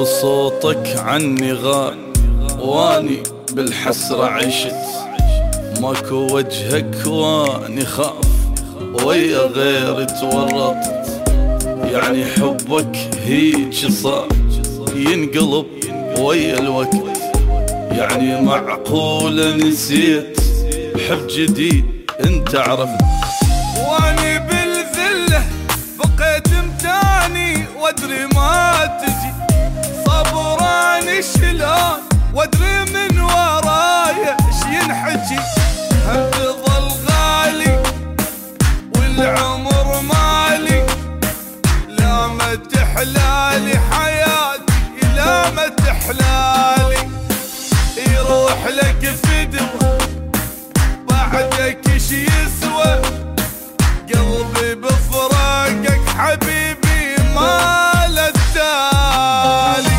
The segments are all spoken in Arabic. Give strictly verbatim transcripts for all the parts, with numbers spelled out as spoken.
صوتك عني غاب واني بالحسرة عشت، ماكو وجهك واني خاف ويا غيري تورطت. يعني حبك هيج صار ينقلب ويا الوقت، يعني معقولة نسيت حب جديد انت عرفت. واني بالذلة بقيت متاني وادري ما تجي، صبراني شلون وادري من ورايا ايش ينحكي. هم تظل غالي والعمر مالي، لا ما تحلالي حياتي لا ما تحلالي. يروح لك فدوة بعدك ايش يسوى، قلبي بفراقك حبيبي ما له تالي.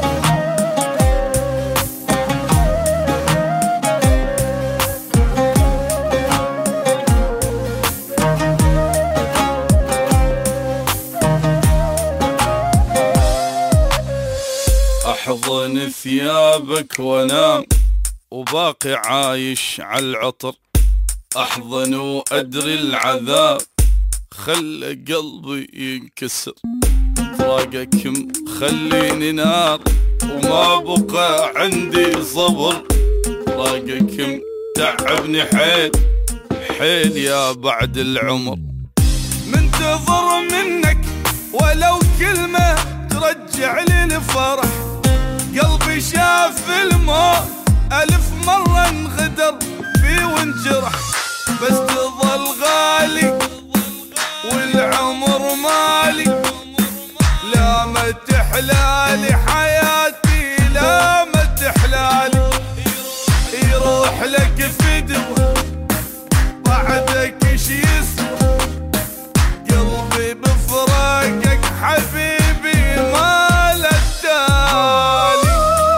احضن ثيابك وانام وباقي عايش على العطر، احضن وادري العذاب خلى قلبي ينكسر. فراقك مخليني نار وما بقى عندي صبر، فراقك متعبني حيل حيل يا بعد العمر. منتظر منك ولو كلمة ترجع لي الفرح، قلبي شاف الموت ألف مرة انغدر فيه وانجرح. بس تظل غالي والعمر مالي، لا ما تحلالي حياتي لا ما تحلالي. يروح لك فدوة بعدك ايش يسوى، قلبي بفراقك حبيبي ما له تالي.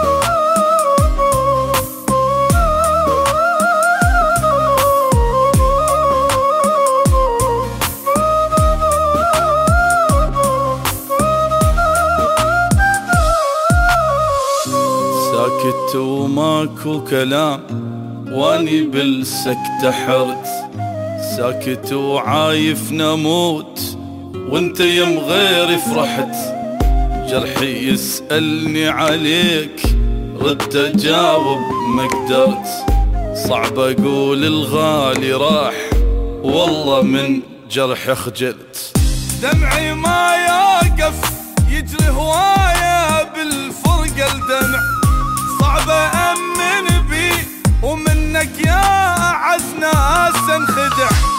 ساكت وماكو كلام واني بالسكتة حرت، ساكت وعايف نموت وانت يم غيري فرحت. جرحي يسألني عليك رد اجاوب ما قدرت، صعب اقول الغالي راح والله من جرحي خجلت. دمعي ما يوقف يجري هواية بالفرقة الدمع، صعب أأمن بي ومنك يا أعز ناس انخدع.